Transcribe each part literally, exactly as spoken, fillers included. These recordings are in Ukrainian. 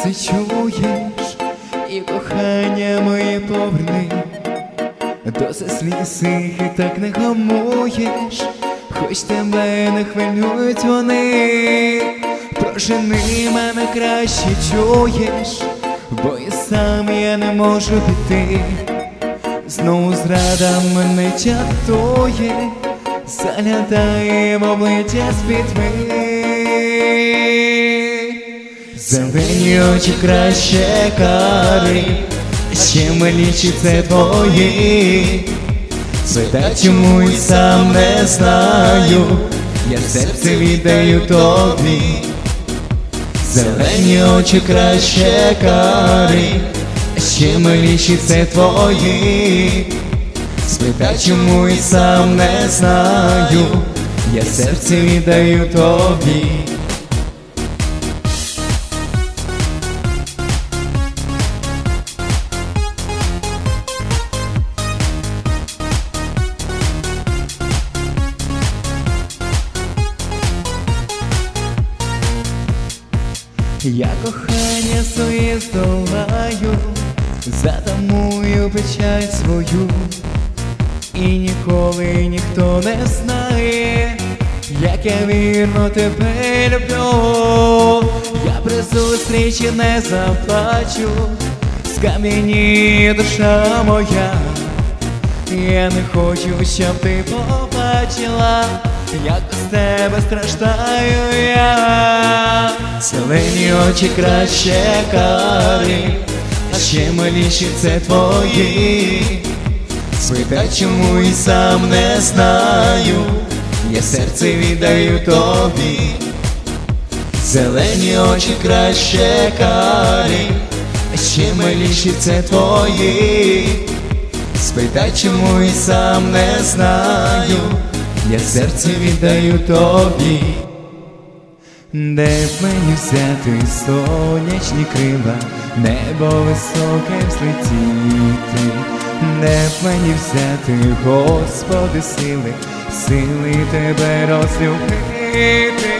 це чуєш, і кохання моє поверни. Досить сліз їх і так не гамуєш, хоч тебе не хвилюють вони. Прожени мене краще, чуєш, бо і сам я не можу піти. Знову зрада мене чатує, заглядає в обличчя з пітьми. Зелені очі краще кари, ще миліші це твої. Питать чому й сам не знаю, я серце віддаю тобі. Зелені очі краще кари, ще миліші це твої. Спитай, чому й сам не знаю, я серце віддаю тобі. Я кохання своє здолаю, затамую печаль свою, і ніколи ніхто не знає, як я вірно тебе люблю. Я при зустрічі не заплачу, скам'яніє душа моя. Я не хочу, щоб ти побачила, як без тебе страждаю я. Зелені очі краще кари, а ще миліші це твої. Спитай, чому й сам не знаю, я серце віддаю тобі. Зелені очі краще кари, а ще миліші це твої. Спитай, чому й сам не знаю, я серце віддаю тобі. Де б мені взяти сонячні крила, небо високе взлетіти? Де б мені взяти, Господи, сили, сили тебе розлюбити?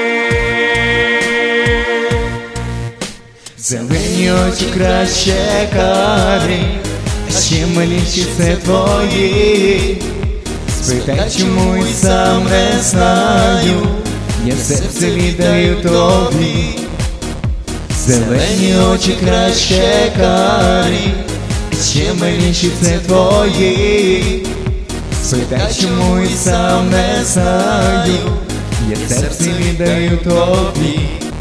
Зелені очі краще кари, а ще миліші це твої. Спитай, чому й сам не знаю, я серце віддаю тобі. Зелені очі краще кари, ще миліші це твої. Спитай, чому й сам не знаю, я серце віддаю тобі.